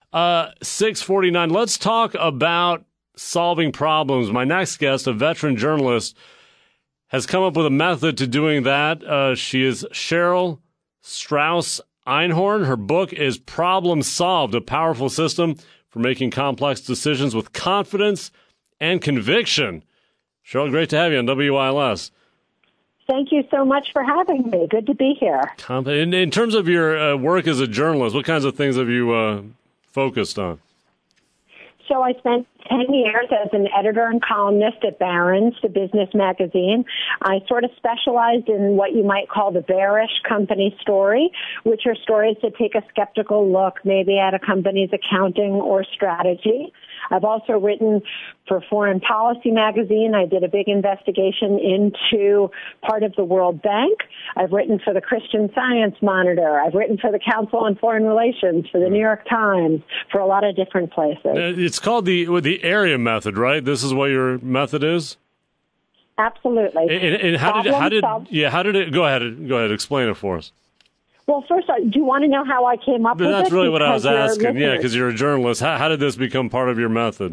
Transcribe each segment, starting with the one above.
6:49. Let's talk about solving problems. My next guest, a veteran journalist, has come up with a method to doing that. She is Cheryl Strauss Einhorn. Her book is Problem Solved, a powerful system for making complex decisions with confidence and conviction. Cheryl, great to have you on WILS. Thank you so much for having me. Good to be here. In terms of your work as a journalist, what kinds of things have you focused on? So I spent 10 years as an editor and columnist at Barron's, the business magazine. I sort of specialized in what you might call the bearish company story, which are stories that take a skeptical look maybe at a company's accounting or strategy. I've also written for Foreign Policy magazine. I did a big investigation into part of the World Bank. I've written for the Christian Science Monitor. I've written for the Council on Foreign Relations, for the New York Times, for a lot of different places. It's called the area method, right? This is what your method is? Absolutely. And how did it go ahead, explain it for us. Well, first, do you want to know how I came up with it? That's really what I was asking. Yeah, because you're a journalist. How did this become part of your method?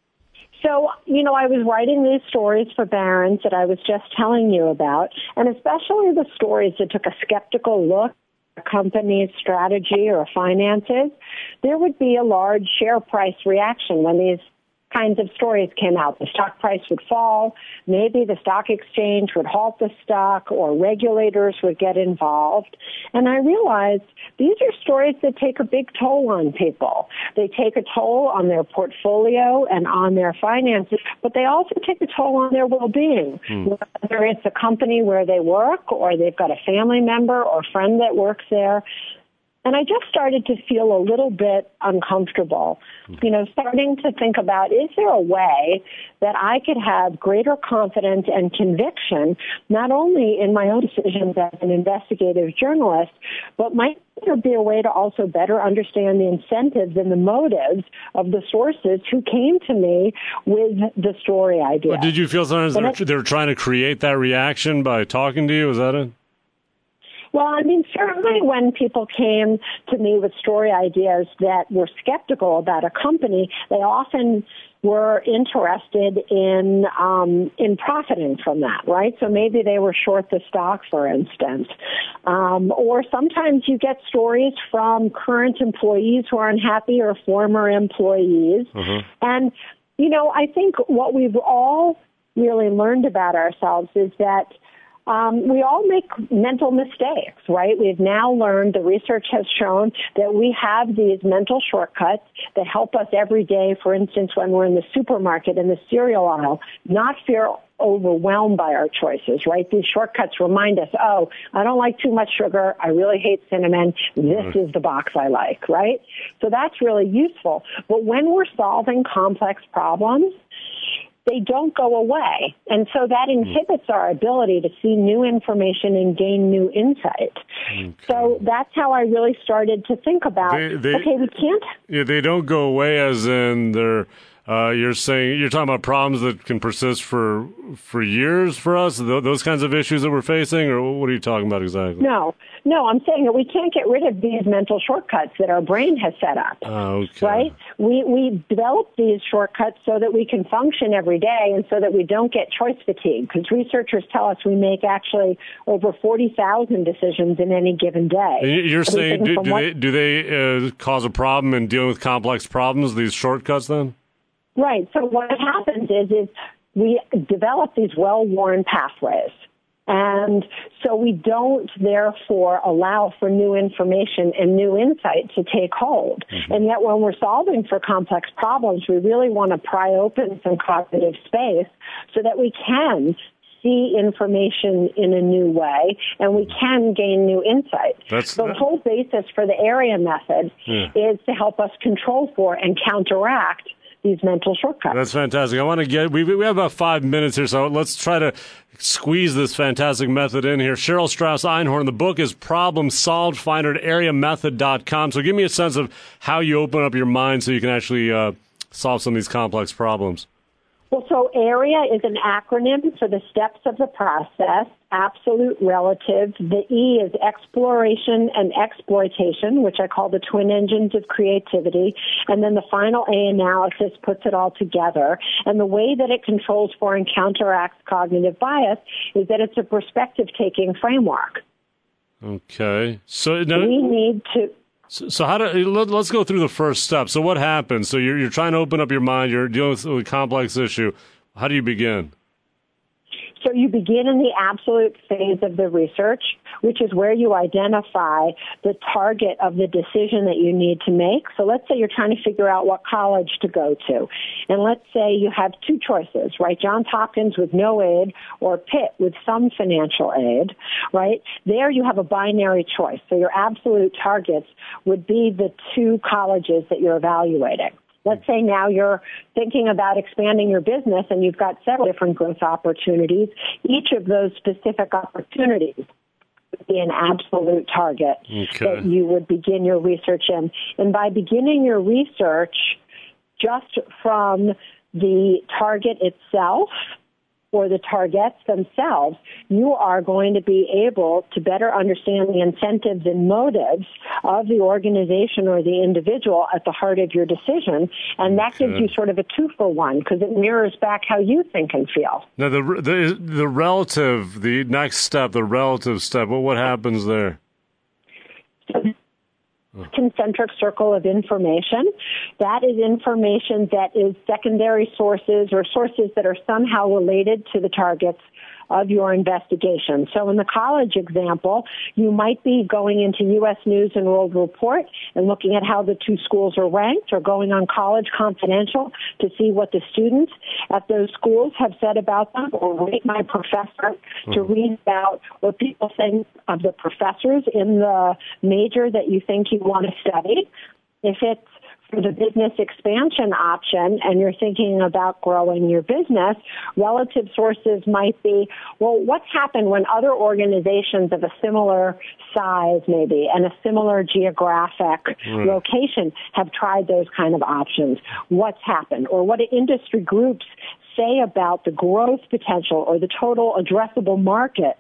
So, I was writing these stories for Barron's that I was just telling you about, and especially the stories that took a skeptical look at a company's strategy or finances. There would be a large share price reaction when these kinds of stories came out. The stock price would fall, maybe the stock exchange would halt the stock, or regulators would get involved. And I realized these are stories that take a big toll on people. They take a toll on their portfolio and on their finances, but they also take a toll on their well-being. Whether it's a company where they work, or they've got a family member or friend that works there. And I just started to feel a little bit uncomfortable, starting to think about, is there a way that I could have greater confidence and conviction, not only in my own decisions as an investigative journalist, but might there be a way to also better understand the incentives and the motives of the sources who came to me with the story idea? Well, did you feel sometimes they were trying to create that reaction by talking to you? Is that it? Well, certainly when people came to me with story ideas that were skeptical about a company, they often were interested in profiting from that, right? So maybe they were short the stock, for instance. Or sometimes you get stories from current employees who are unhappy or former employees. And, I think what we've all really learned about ourselves is that we all make mental mistakes, right? We've now learned, the research has shown that we have these mental shortcuts that help us every day, for instance, when we're in the supermarket in the cereal aisle, not feel overwhelmed by our choices, right? These shortcuts remind us, oh, I don't like too much sugar. I really hate cinnamon. This is the box I like, right? So that's really useful. But when we're solving complex problems, they don't go away. And so that inhibits our ability to see new information and gain new insight. So that's how I really started to think about, we can't. Yeah, they don't go away as in they're, you're talking about problems that can persist for years for us, those kinds of issues that we're facing, or what are you talking about exactly? No, I'm saying that we can't get rid of these mental shortcuts that our brain has set up, right? We develop these shortcuts so that we can function every day and so that we don't get choice fatigue, because researchers tell us we make actually over 40,000 decisions in any given day. And you're saying, do they cause a problem in dealing with complex problems, these shortcuts then? Right. So what happens is we develop these well-worn pathways. And so we don't, therefore, allow for new information and new insight to take hold. And yet when we're solving for complex problems, we really want to pry open some cognitive space so that we can see information in a new way and we can gain new insight. The whole basis for the area method is to help us control for and counteract these mental shortcuts. That's fantastic. I want to we have about 5 minutes here, so let's try to squeeze this fantastic method in here. Cheryl Strauss Einhorn, the book is Problem Solved. Find her at areamethod.com. So give me a sense of how you open up your mind so you can actually solve some of these complex problems. Well, so AREA is an acronym for the steps of the process, absolute, relative. The E is exploration and exploitation, which I call the twin engines of creativity. And then the final A, analysis, puts it all together. And the way that it controls for and counteracts cognitive bias is that it's a perspective-taking framework. Okay. So now, we need to... So let's go through the first step. So what happens? So you're trying to open up your mind. You're dealing with a complex issue. How do you begin? So you begin in the absolute phase of the research, which is where you identify the target of the decision that you need to make. So let's say you're trying to figure out what college to go to. And let's say you have two choices, right? Johns Hopkins with no aid or Pitt with some financial aid, right? There you have a binary choice. So your absolute targets would be the two colleges that you're evaluating. Let's say now you're thinking about expanding your business and you've got several different growth opportunities. Each of those specific opportunities would be an absolute target that you would begin your research in. And by beginning your research just from the target itself or the targets themselves, you are going to be able to better understand the incentives and motives of the organization or the individual at the heart of your decision. And that gives you sort of a 2-for-1 because it mirrors back how you think and feel. Now, the relative, the next step, the relative step, what happens there? Concentric circle of information. That is information that is secondary sources or sources that are somehow related to the targets of your investigation. So in the college example, you might be going into U.S. News and World Report and looking at how the two schools are ranked, or going on College Confidential to see what the students at those schools have said about them, or Rate My Professor to read about what people think of the professors in the major that you think you want to study. If it's for the business expansion option and you're thinking about growing your business, relative sources might be, well, what's happened when other organizations of a similar size maybe and a similar geographic location have tried those kind of options? What's happened? Or what do industry groups say about the growth potential or the total addressable market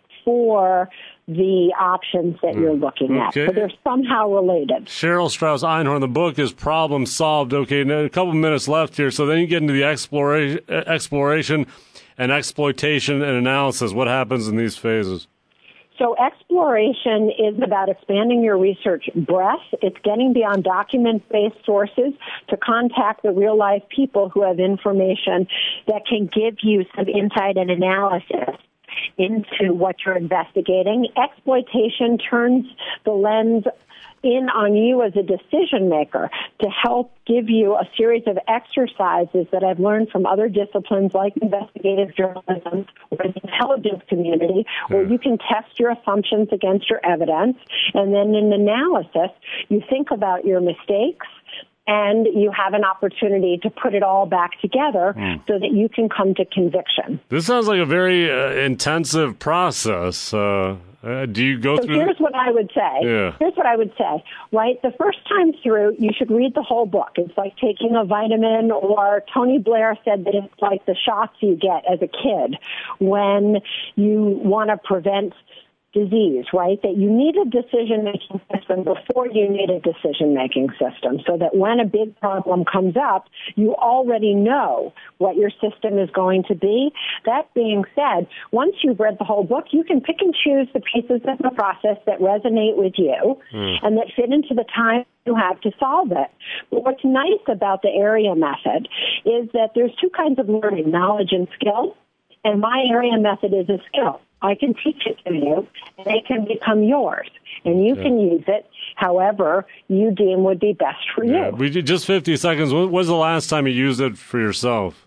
for the options that you're looking at? So they're somehow related. Cheryl Strauss Einhorn, the book is Problem Solved. Okay, now a couple minutes left here. So then you get into the exploration and exploitation and analysis. What happens in these phases? So exploration is about expanding your research breadth. It's getting beyond document-based sources to contact the real-life people who have information that can give you some insight and analysis into what you're investigating. Exploitation turns the lens in on you as a decision maker to help give you a series of exercises that I've learned from other disciplines like investigative journalism or the intelligence community, where you can test your assumptions against your evidence. And then in analysis, you think about your mistakes, and you have an opportunity to put it all back together so that you can come to conviction. This sounds like a very intensive process. Do you go through? Here's what I would say. Here's what I would say, right? The first time through, you should read the whole book. It's like taking a vitamin, or Tony Blair said that it's like the shots you get as a kid when you want to prevent disease, right? That you need a decision-making system before you need a decision-making system, so that when a big problem comes up, you already know what your system is going to be. That being said, once you've read the whole book, you can pick and choose the pieces of the process that resonate with you and that fit into the time you have to solve it. But what's nice about the AREA method is that there's two kinds of learning, knowledge and skill, and my AREA method is a skill. I can teach it to you, and it can become yours, and you can use it however you deem would be best for you. We did just 50 seconds. When was the last time you used it for yourself?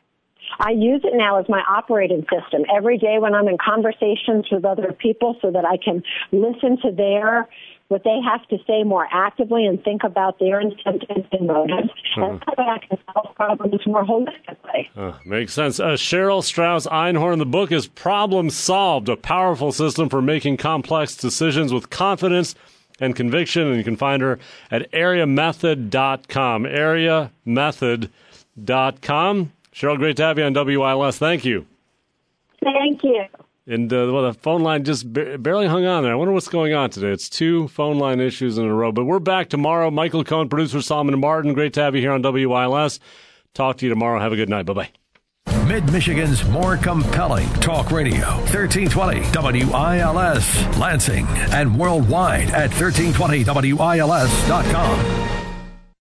I use it now as my operating system every day when I'm in conversations with other people, so that I can listen to what they have to say more actively and think about their incentives and motives, and so that I can solve problems more holistically. Makes sense. Cheryl Strauss Einhorn, the book is Problem Solved, a powerful system for making complex decisions with confidence and conviction, and you can find her at areamethod.com. areamethod.com. Cheryl, great to have you on WILS. Thank you. Thank you. And the phone line just barely hung on there. I wonder what's going on today. It's 2 phone line issues in a row. But we're back tomorrow. Michael Cohen, producer Solomon and Martin. Great to have you here on WILS. Talk to you tomorrow. Have a good night. Bye-bye. Mid-Michigan's more compelling talk radio, 1320 WILS, Lansing, and worldwide at 1320WILS.com.